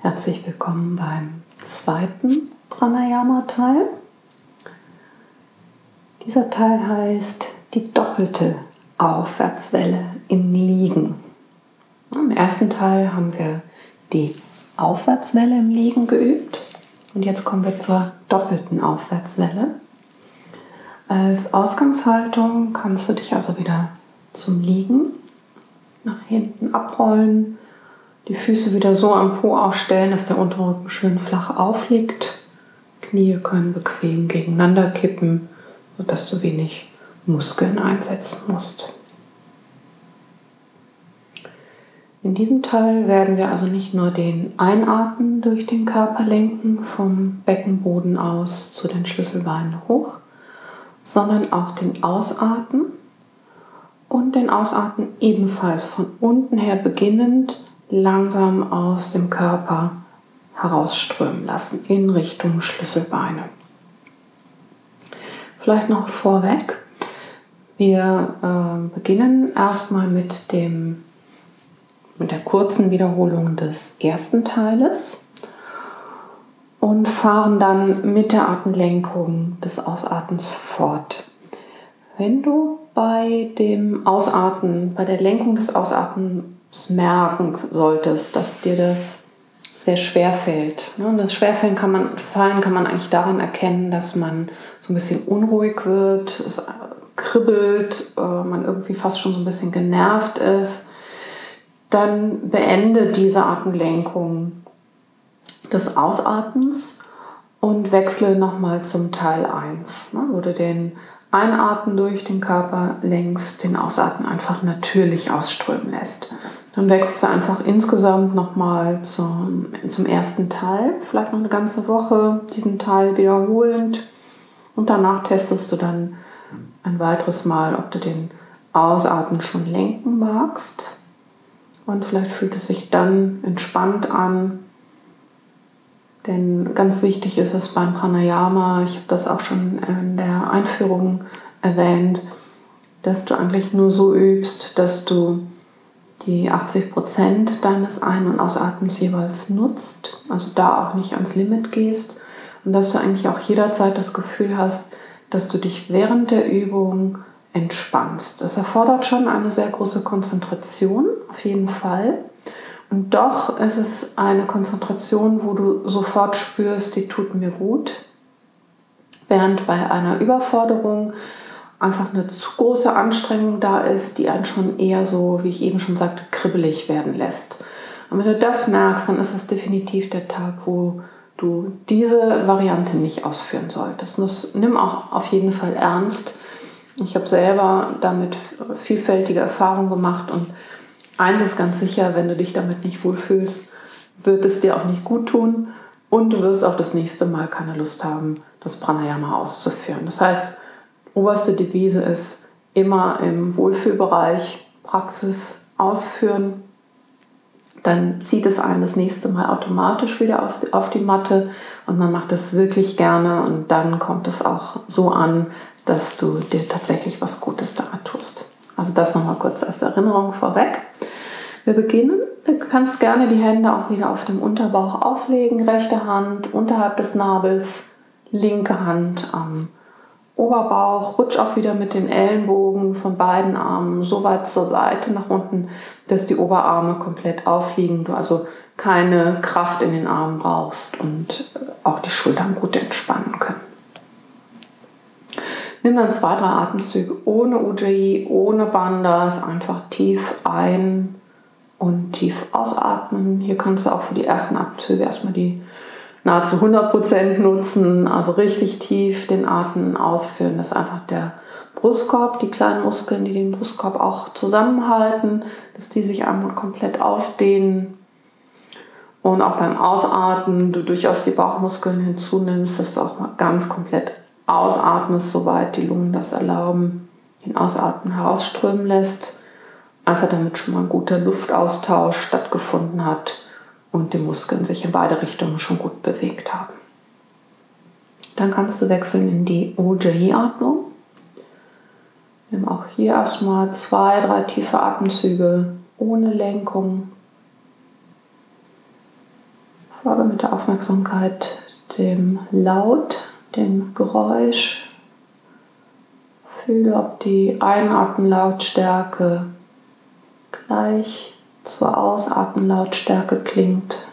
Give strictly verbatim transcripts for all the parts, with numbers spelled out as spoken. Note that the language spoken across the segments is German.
Herzlich willkommen beim zweiten Pranayama-Teil. Dieser Teil heißt die doppelte Aufwärtswelle im Liegen. Im ersten Teil haben wir die Aufwärtswelle im Liegen geübt und jetzt kommen wir zur doppelten Aufwärtswelle. Als Ausgangshaltung kannst du dich also wieder zum Liegen nach hinten abrollen, die Füße wieder so am Po aufstellen, dass der Unterrücken schön flach aufliegt. Knie können bequem gegeneinander kippen, sodass du wenig Muskeln einsetzen musst. In diesem Teil werden wir also nicht nur den Einatmen durch den Körper lenken, vom Beckenboden aus zu den Schlüsselbeinen hoch, sondern auch den Ausatmen und den Ausatmen ebenfalls von unten her beginnend langsam aus dem Körper herausströmen lassen in Richtung Schlüsselbeine. Vielleicht noch vorweg, wir äh, beginnen erstmal mit, dem, mit der kurzen Wiederholung des ersten Teiles und fahren dann mit der Atemlenkung des Ausatmens fort. Wenn du bei dem Ausatmen, bei der Lenkung des Ausatmens merken solltest, dass dir das sehr schwer fällt. Und das Schwerfallen kann man, Fallen kann man eigentlich daran erkennen, dass man so ein bisschen unruhig wird, es kribbelt, man irgendwie fast schon so ein bisschen genervt ist. Dann beende diese Atemlenkung des Ausatmens und wechsle nochmal zum Teil eins, wo du den Einatmen durch den Körper lenkst, den Ausatmen einfach natürlich ausströmen lässt. Dann wechselst du einfach insgesamt nochmal zum, zum ersten Teil, vielleicht noch eine ganze Woche diesen Teil wiederholend und danach testest du dann ein weiteres Mal, ob du den Ausatmen schon lenken magst und vielleicht fühlt es sich dann entspannt an. Denn ganz wichtig ist es beim Pranayama, ich habe das auch schon in der Einführung erwähnt, dass du eigentlich nur so übst, dass du die achtzig Prozent deines Ein- und Ausatmens jeweils nutzt, also da auch nicht ans Limit gehst und dass du eigentlich auch jederzeit das Gefühl hast, dass du dich während der Übung entspannst. Das erfordert schon eine sehr große Konzentration, auf jeden Fall. Und doch ist es eine Konzentration, wo du sofort spürst, die tut mir gut. Während bei einer Überforderung einfach eine zu große Anstrengung da ist, die einen schon eher so, wie ich eben schon sagte, kribbelig werden lässt. Und wenn du das merkst, dann ist es definitiv der Tag, wo du diese Variante nicht ausführen solltest. Und das nimm auch auf jeden Fall ernst. Ich habe selber damit vielfältige Erfahrungen gemacht und eins ist ganz sicher, wenn du dich damit nicht wohlfühlst, wird es dir auch nicht gut tun und du wirst auch das nächste Mal keine Lust haben, das Pranayama auszuführen. Das heißt, oberste Devise ist immer im Wohlfühlbereich Praxis ausführen. Dann zieht es einen das nächste Mal automatisch wieder auf die Matte und man macht es wirklich gerne und dann kommt es auch so an, dass du dir tatsächlich was Gutes daran tust. Also das nochmal kurz als Erinnerung vorweg. Wir beginnen. Du kannst gerne die Hände auch wieder auf dem Unterbauch auflegen. Rechte Hand unterhalb des Nabels, linke Hand am Oberbauch. Rutsch auch wieder mit den Ellenbogen von beiden Armen so weit zur Seite nach unten, dass die Oberarme komplett aufliegen. Du also keine Kraft in den Armen brauchst und auch die Schultern gut entspannen können. Nimm dann zwei, drei Atemzüge ohne Ujjayi, ohne Bandhas, einfach tief ein- und tief ausatmen. Hier kannst du auch für die ersten Atemzüge erstmal die nahezu hundert Prozent nutzen, also richtig tief den Atem ausführen. Das ist einfach der Brustkorb, die kleinen Muskeln, die den Brustkorb auch zusammenhalten, dass die sich einmal komplett aufdehnen. Und auch beim Ausatmen du durchaus die Bauchmuskeln hinzunimmst, dass du auch mal ganz komplett ausatmest, soweit die Lungen das erlauben, den Ausatmen herausströmen lässt, einfach damit schon mal ein guter Luftaustausch stattgefunden hat und die Muskeln sich in beide Richtungen schon gut bewegt haben. Dann kannst du wechseln in die Ujjayi-Atmung. Nimm auch hier erstmal zwei, drei tiefe Atemzüge ohne Lenkung. Folge mit der Aufmerksamkeit dem Laut, dem Geräusch. Fühle, ob die Einatmenlautstärke gleich zur Ausatmenlautstärke klingt.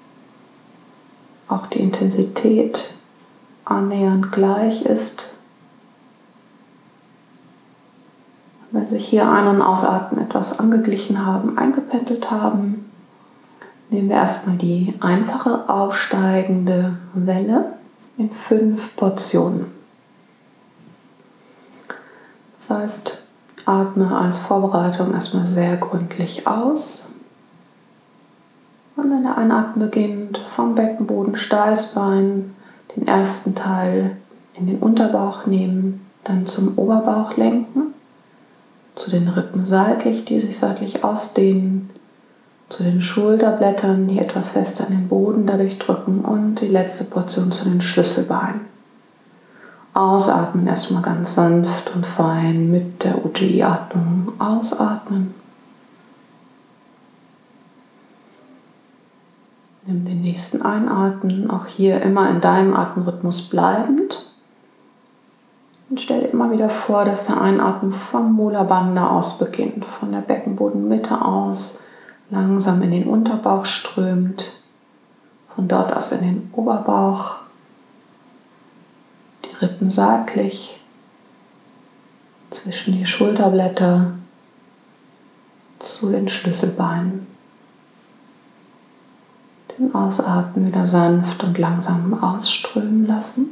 Auch die Intensität annähernd gleich ist. Und wenn sich hier Ein- und Ausatmen etwas angeglichen haben, eingependelt haben, nehmen wir erstmal die einfache aufsteigende Welle in fünf Portionen. Das heißt, atme als Vorbereitung erstmal sehr gründlich aus. Und wenn der Einatmen beginnt, vom Beckenboden Steißbein den ersten Teil in den Unterbauch nehmen, dann zum Oberbauch lenken, zu den Rippen seitlich, die sich seitlich ausdehnen, zu den Schulterblättern, die etwas fester an den Boden dadurch drücken und die letzte Portion zu den Schlüsselbeinen. Ausatmen erstmal ganz sanft und fein mit der Ujjayi-Atmung. Ausatmen. Nimm den nächsten Einatmen, auch hier immer in deinem Atemrhythmus bleibend. Und stell dir immer wieder vor, dass der Einatmen vom Mula Bandha aus beginnt, von der Beckenbodenmitte aus, langsam in den Unterbauch strömt, von dort aus in den Oberbauch, die Rippen seitlich, zwischen die Schulterblätter zu den Schlüsselbeinen. Den Ausatmen wieder sanft und langsam ausströmen lassen.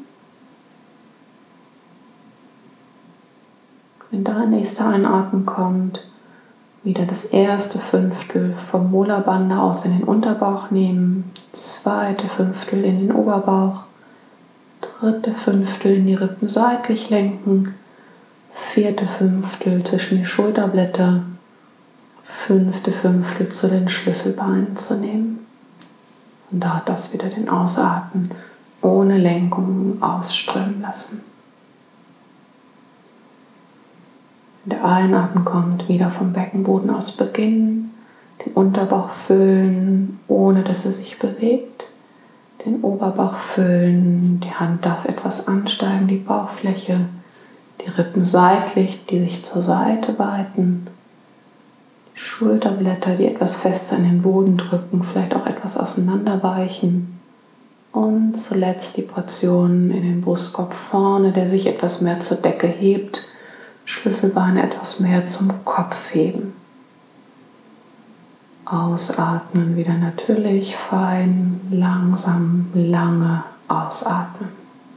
Wenn da ein nächster Einatmen kommt, wieder das erste Fünftel vom Mula Bandha aus in den Unterbauch nehmen, zweite Fünftel in den Oberbauch, dritte Fünftel in die Rippen seitlich lenken, vierte Fünftel zwischen die Schulterblätter, fünfte Fünftel zu den Schlüsselbeinen zu nehmen. Und dort das wieder den Ausatmen ohne Lenkung ausströmen lassen. Wenn der Einatmen kommt, wieder vom Beckenboden aus beginnen, den Unterbauch füllen, ohne dass er sich bewegt, den Oberbauch füllen, die Hand darf etwas ansteigen, die Bauchfläche, die Rippen seitlich, die sich zur Seite weiten, die Schulterblätter, die etwas fester in den Boden drücken, vielleicht auch etwas auseinanderweichen und zuletzt die Portion in den Brustkorb vorne, der sich etwas mehr zur Decke hebt, Schlüsselbeine etwas mehr zum Kopf heben. Ausatmen, wieder natürlich, fein, langsam, lange ausatmen.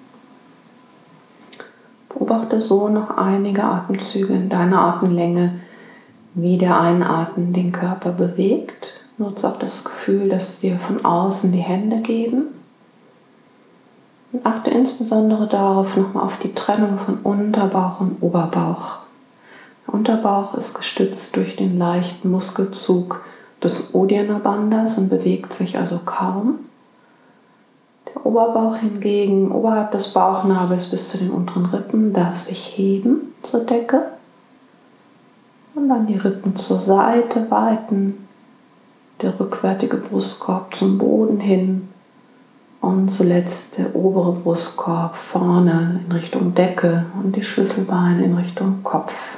Beobachte so noch einige Atemzüge in deiner Atemlänge, wie der Einatmen den Körper bewegt. Nutze auch das Gefühl, dass dir von außen die Hände geben. Und achte insbesondere darauf, nochmal auf die Trennung von Unterbauch und Oberbauch. Der Unterbauch ist gestützt durch den leichten Muskelzug des Uddiyana Bandhas und bewegt sich also kaum. Der Oberbauch hingegen, oberhalb des Bauchnabels bis zu den unteren Rippen, darf sich heben zur Decke. Und dann die Rippen zur Seite weiten, der rückwärtige Brustkorb zum Boden hin. Und zuletzt der obere Brustkorb vorne in Richtung Decke und die Schlüsselbeine in Richtung Kopf.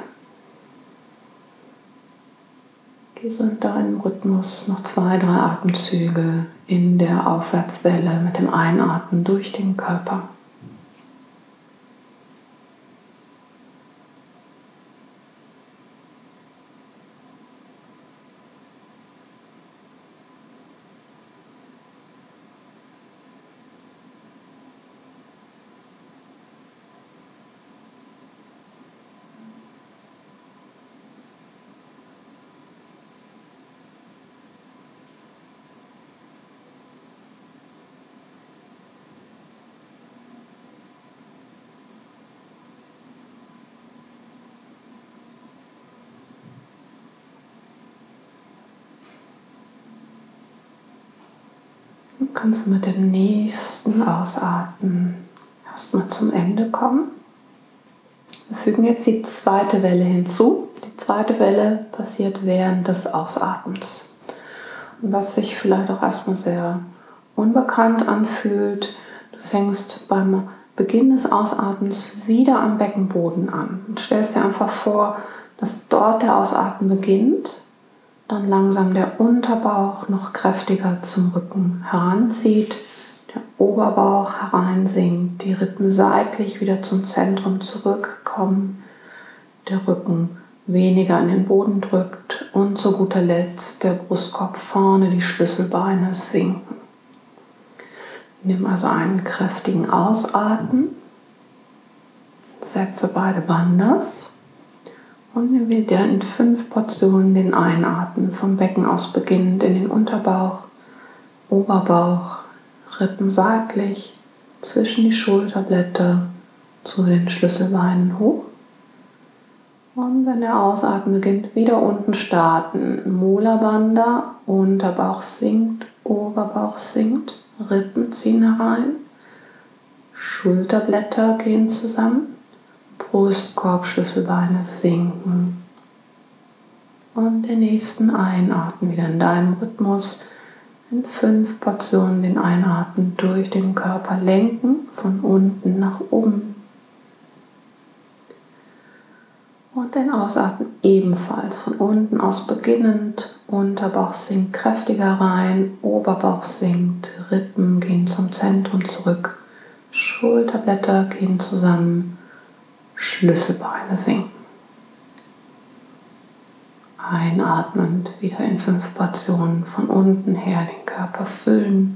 Geh so in deinem Rhythmus noch zwei, drei Atemzüge in der Aufwärtswelle mit dem Einatmen durch den Körper. Kannst du mit dem nächsten Ausatmen erstmal zum Ende kommen. Wir fügen jetzt die zweite Welle hinzu. Die zweite Welle passiert während des Ausatmens. Und was sich vielleicht auch erstmal sehr unbekannt anfühlt. Du fängst beim Beginn des Ausatmens wieder am Beckenboden an und stellst dir einfach vor, dass dort der Ausatmen beginnt, dann langsam der Unterbauch noch kräftiger zum Rücken heranzieht, der Oberbauch hereinsinkt, die Rippen seitlich wieder zum Zentrum zurückkommen, der Rücken weniger in den Boden drückt und zu guter Letzt der Brustkorb vorne, die Schlüsselbeine sinken. Nimm also einen kräftigen Ausatmen, setze beide Bandas und nimm wieder in fünf Portionen den Einatmen vom Becken aus beginnend in den Unterbauch, Oberbauch, Rippen seitlich, zwischen die Schulterblätter zu den Schlüsselbeinen hoch. Und wenn der Ausatmen beginnt, wieder unten starten. Mula Bandha, Unterbauch sinkt, Oberbauch sinkt, Rippen ziehen herein, Schulterblätter gehen zusammen, Brustkorb, Schlüsselbeine sinken. Und den nächsten Einatmen wieder in deinem Rhythmus in fünf Portionen den Einatmen durch den Körper lenken, von unten nach oben. Und den Ausatmen ebenfalls von unten aus beginnend. Unterbauch sinkt kräftiger rein, Oberbauch sinkt, Rippen gehen zum Zentrum zurück, Schulterblätter gehen zusammen, Schlüsselbeine sinken. Einatmend wieder in fünf Portionen von unten her den Körper füllen.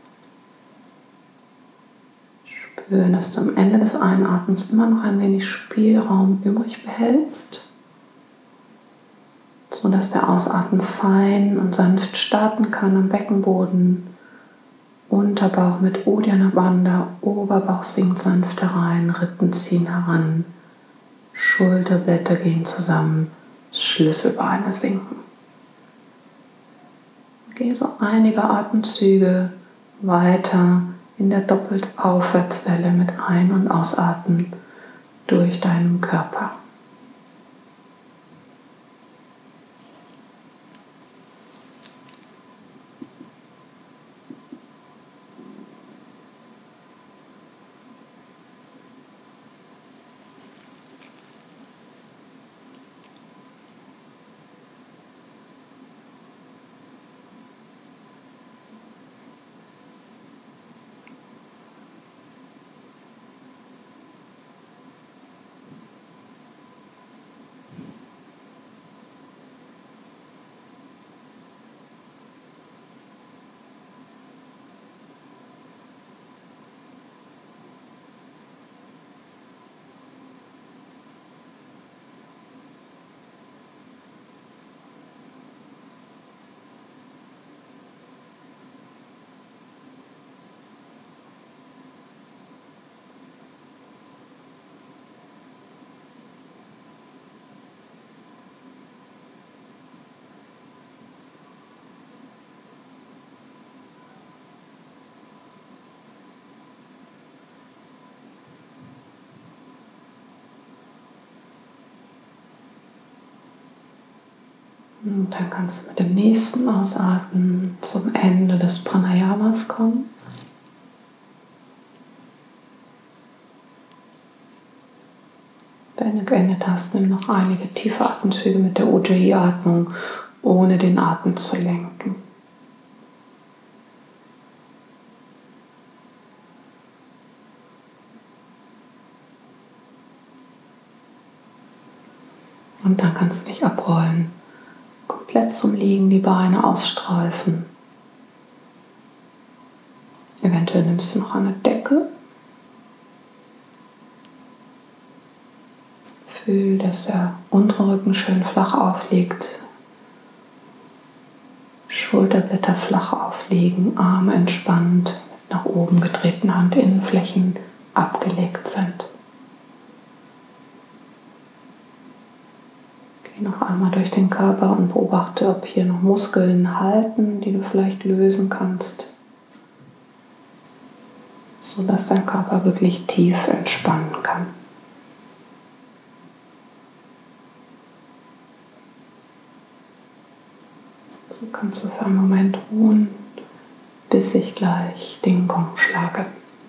Spüren, dass du am Ende des Einatmens immer noch ein wenig Spielraum übrig behältst, sodass der Ausatmen fein und sanft starten kann am Beckenboden. Unterbauch mit Uddiyana Bandha, Oberbauch sinkt sanft herein, Rippen ziehen heran, Schulterblätter gehen zusammen, Schlüsselbeine sinken. Geh so einige Atemzüge weiter in der doppelt Aufwärtswelle mit Ein- und Ausatmen durch deinen Körper. Und dann kannst du mit dem nächsten Ausatmen zum Ende des Pranayamas kommen. Wenn du geendet hast, nimm noch einige tiefe Atemzüge mit der Ujjayi-Atmung, ohne den Atem zu lenken. Und dann kannst du dich abrollen. Komplett zum Liegen, die Beine ausstreifen. Eventuell nimmst du noch eine Decke. Fühl, dass der untere Rücken schön flach aufliegt. Schulterblätter flach aufliegen, Arme entspannt, mit nach oben gedrehten Handinnenflächen abgelegt sind. Geh noch einmal durch den Körper und beobachte, ob hier noch Muskeln halten, die du vielleicht lösen kannst, sodass dein Körper wirklich tief entspannen kann. So kannst du für einen Moment ruhen, bis ich gleich den Gong schlage.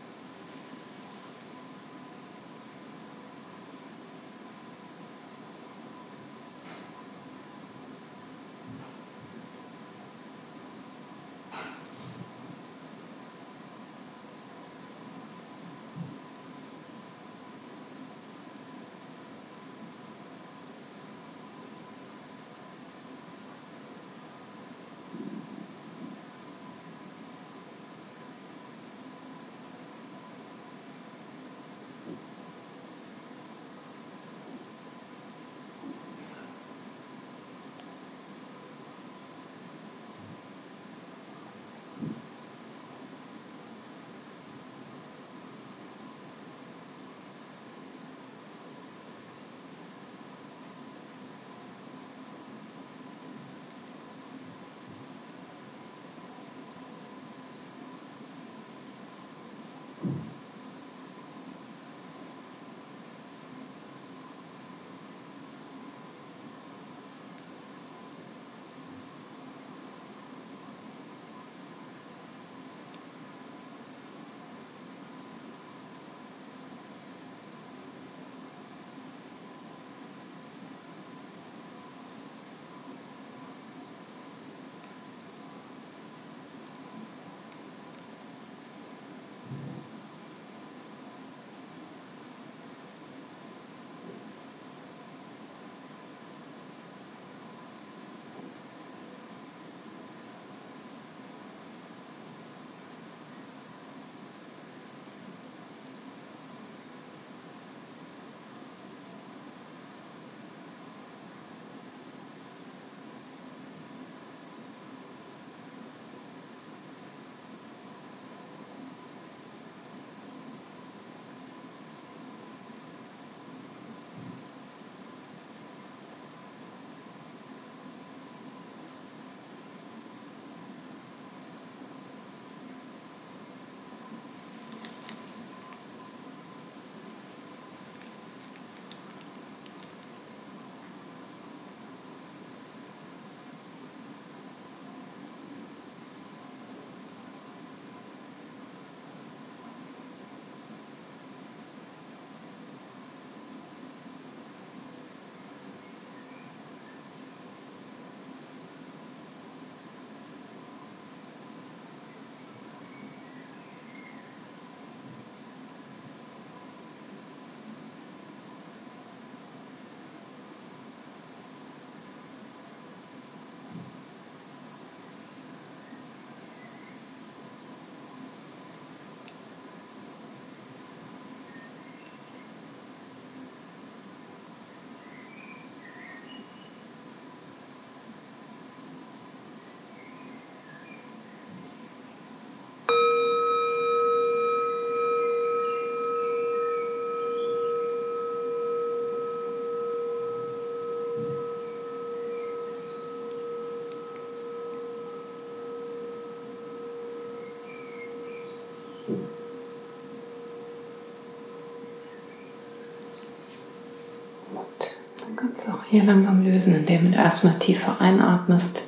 Du kannst auch hier langsam lösen, indem du erstmal tiefer einatmest,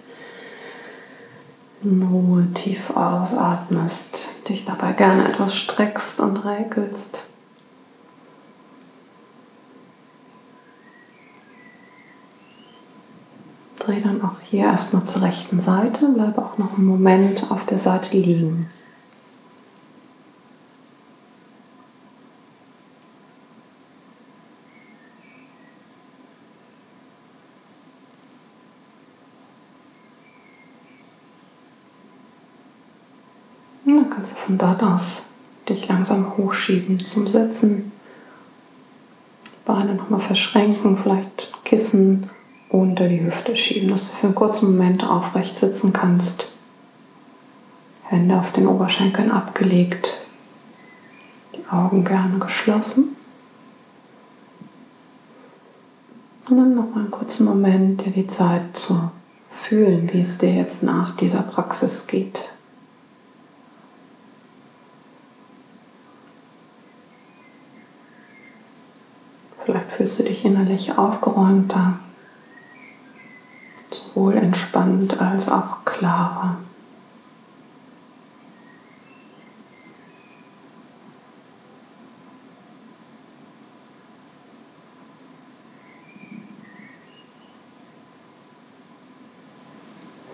nur tief ausatmest, dich dabei gerne etwas streckst und räkelst. Dreh dann auch hier erstmal zur rechten Seite, bleib auch noch einen Moment auf der Seite liegen. Und dann kannst du von dort aus dich langsam hochschieben zum Sitzen. Beine nochmal verschränken, vielleicht Kissen unter die Hüfte schieben, dass du für einen kurzen Moment aufrecht sitzen kannst. Hände auf den Oberschenkeln abgelegt, die Augen gerne geschlossen. Und nimm nochmal einen kurzen Moment, dir die Zeit zu fühlen, wie es dir jetzt nach dieser Praxis geht. Vielleicht fühlst du dich innerlich aufgeräumter, sowohl entspannt als auch klarer.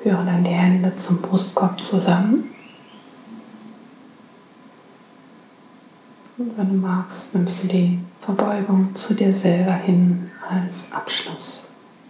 Führe dann die Hände zum Brustkorb zusammen. Und wenn du magst, nimmst du die Verbeugung zu dir selber hin als Abschluss.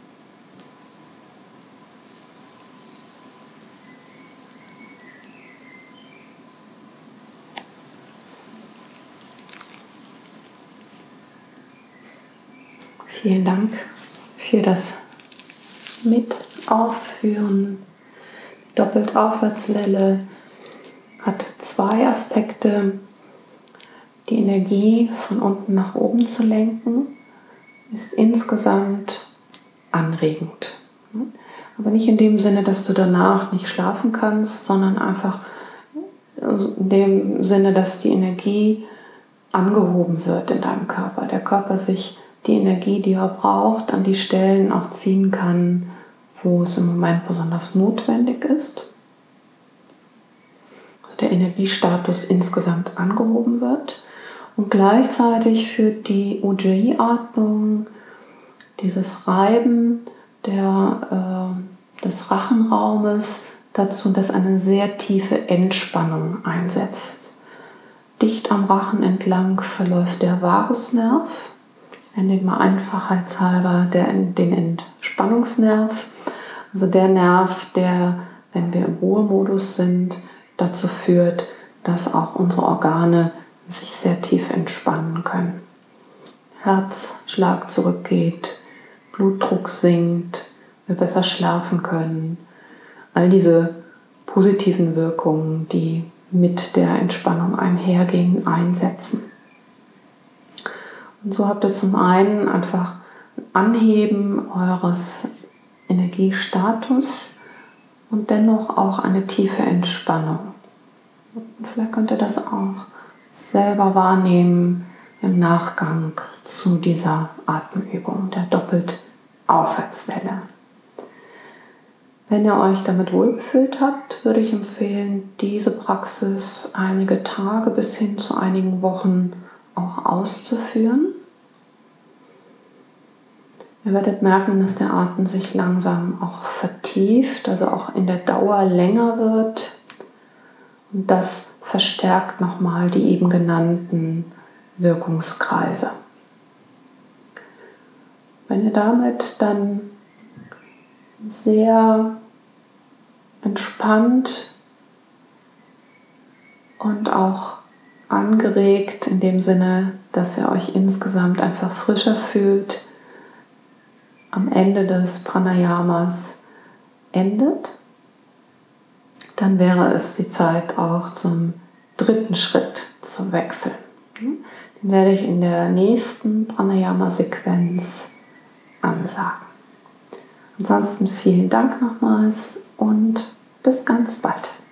Vielen Dank für das Mit-Ausführen. Die Doppelt-Aufwärtswelle hat zwei Aspekte. Die Energie von unten nach oben zu lenken, ist insgesamt anregend. Aber nicht in dem Sinne, dass du danach nicht schlafen kannst, sondern einfach in dem Sinne, dass die Energie angehoben wird in deinem Körper. Der Körper sich die Energie, die er braucht, an die Stellen auch ziehen kann, wo es im Moment besonders notwendig ist. Also der Energiestatus insgesamt angehoben wird. Und gleichzeitig führt die Ujjayi-Atmung, dieses Reiben der, äh, des Rachenraumes dazu, dass eine sehr tiefe Entspannung einsetzt. Dicht am Rachen entlang verläuft der Vagusnerv, ich nenne den mal einfachheitshalber der, den Entspannungsnerv, also der Nerv, der, wenn wir im Ruhemodus sind, dazu führt, dass auch unsere Organe sich sehr tief entspannen können. Herzschlag zurückgeht, Blutdruck sinkt, wir besser schlafen können. All diese positiven Wirkungen, die mit der Entspannung einhergehen, einsetzen. Und so habt ihr zum einen einfach ein Anheben eures Energiestatus und dennoch auch eine tiefe Entspannung. Und vielleicht könnt ihr das auch selber wahrnehmen im Nachgang zu dieser Atemübung, der Doppelt-Aufwärtswelle. Wenn ihr euch damit wohlgefühlt habt, würde ich empfehlen, diese Praxis einige Tage bis hin zu einigen Wochen auch auszuführen. Ihr werdet merken, dass der Atem sich langsam auch vertieft, also auch in der Dauer länger wird. Und das verstärkt nochmal die eben genannten Wirkungskreise. Wenn ihr damit dann sehr entspannt und auch angeregt, in dem Sinne, dass ihr euch insgesamt einfach frischer fühlt, am Ende des Pranayamas endet, dann wäre es die Zeit auch zum dritten Schritt zu wechseln. Den werde ich in der nächsten Pranayama-Sequenz ansagen. Ansonsten vielen Dank nochmals und bis ganz bald.